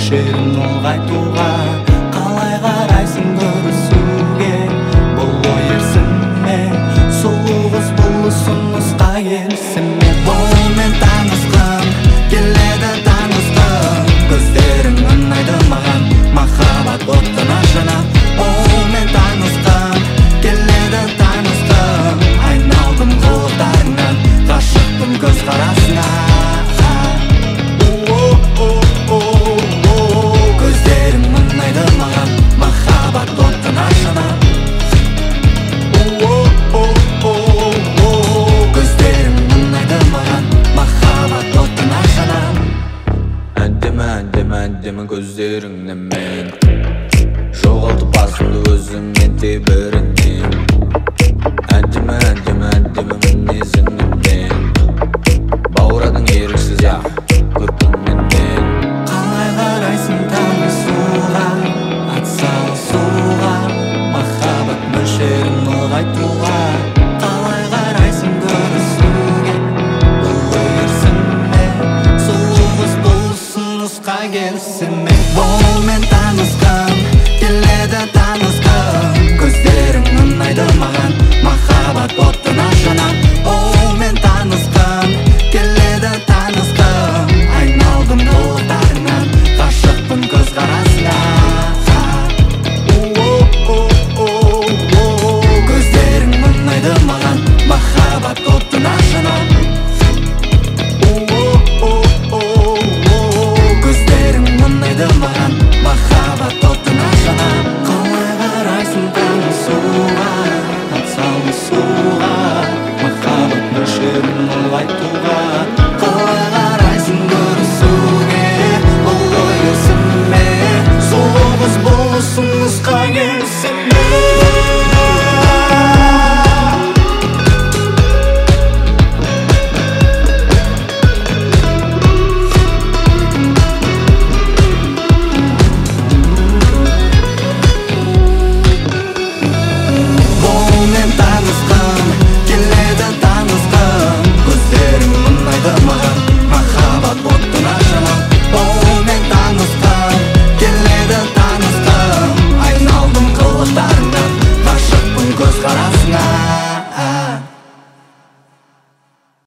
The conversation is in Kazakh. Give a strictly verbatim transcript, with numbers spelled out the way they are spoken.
мөлшерін ұлғайтуға. Қалай қарайсың көрісуге, бұл ой ерсіме, сұлу қыз бұл ұсынысқа келісіме. Бұлмен танысқым келеді, танысқым көздерің ұнайды маған, махаббат оттың ашына. Бұлмен танысқым келеді, танысқым айналдым қылықтарыңнан, ғашықпын көз қарасыңа. Көздерің ұнайды маған, махаббат оттың ашына. Көздерің ұнайды маған, махаббат оттың ашына. Әндемі, әндемі, әндемі көздеріңнен мен жоғалтып басымды өзіммен тебірінен. Әндемі, әндемі, әндемі мінезіңнен мен бауырадың еріксіз, я көркің менен. Қалай қарайсың танысуға, атсалысуға, махаббат мөлшерін ұлғайтуға. Қалай қарайсың көрісуге, бұл ой ерсіме, сұлу қыз бұл ұсынысқа келісіме. Бұлмен танысқым келеді, танысқым көздерің ұнайды маған, махаббат оттың